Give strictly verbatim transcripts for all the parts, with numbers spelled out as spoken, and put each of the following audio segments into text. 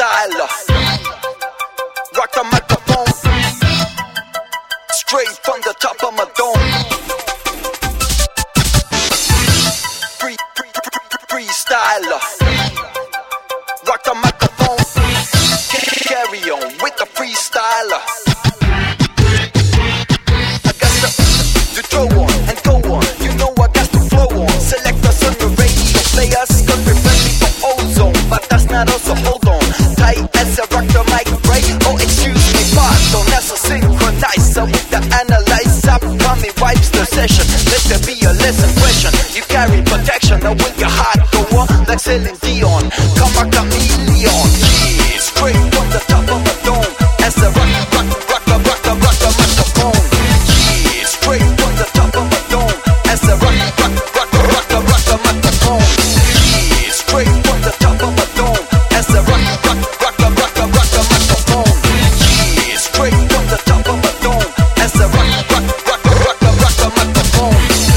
freestyler. Rock the microphone, straight from the top of my dome. Free, free, free, freestyler. Rock the microphone, carry on with the freestyler. I got the, to throw on and go on. You know I got to flow on. Select us on the radio, play us cause we're friendly for ozone. But that's not us, so hold on. Tight as I rock the mic, right? Oh, excuse me, pardon. That's a synchronizer with the analyzer. Coming wipes the session. Let there be a lesson question. You carry protection, now will your heart go on like Celine Dion? Come a chameleon. Yeah, straight from the top of the dome. As I rock, rock, rock, rock, rock, rock, rock the microphone. Yeah, straight from the top of the dome. As I rock, rock, rock, rock, rock, rock the microphone. Yeah, straight from the top of the dome. As I rock, rock, rock, rock, rock, rock the microphone. Yeah, straight from the top of the dome. As I rock, rock, rock, rock, rock, rock the microphone.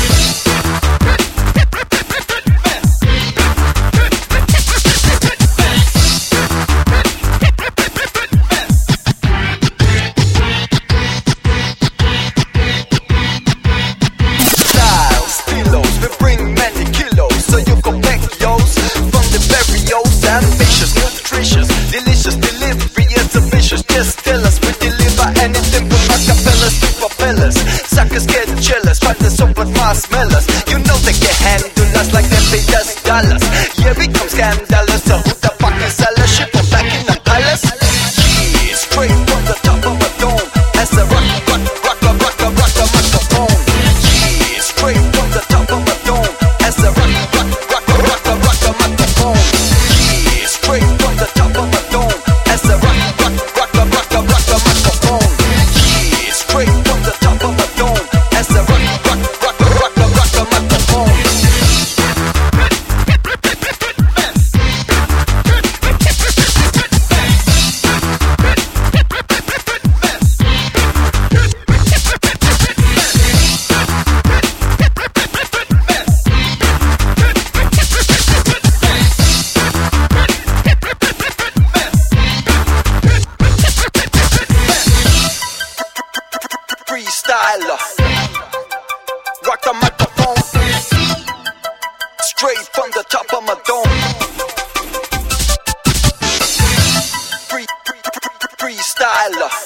Just tell us, we deliver anything from acapellas to propellers. Suckers get jealous, but the soap marshmallows. You know they can handle us like they pay us dollars. Yeah, we come scandalous, so who the fuck is all shit from back in the palace? Yeah, straight from the top of a dome. As I rock, rock, rock, rock, rock, rock, rock the microphone. Yeah, straight from the top of a dome. As I rock, rock, rock, rock, rock, rock the microphone. Yeah, straight from the top of a dome. As I rock, rock, rock, rock, rock, rock, rock the microphone. Yeah, straight from the top of the dome. As I rock, rock, rock, rock, rock, rock the microphone. Freestyler, rock the microphone, straight from the top of my dome. Free, free, free, freestyler.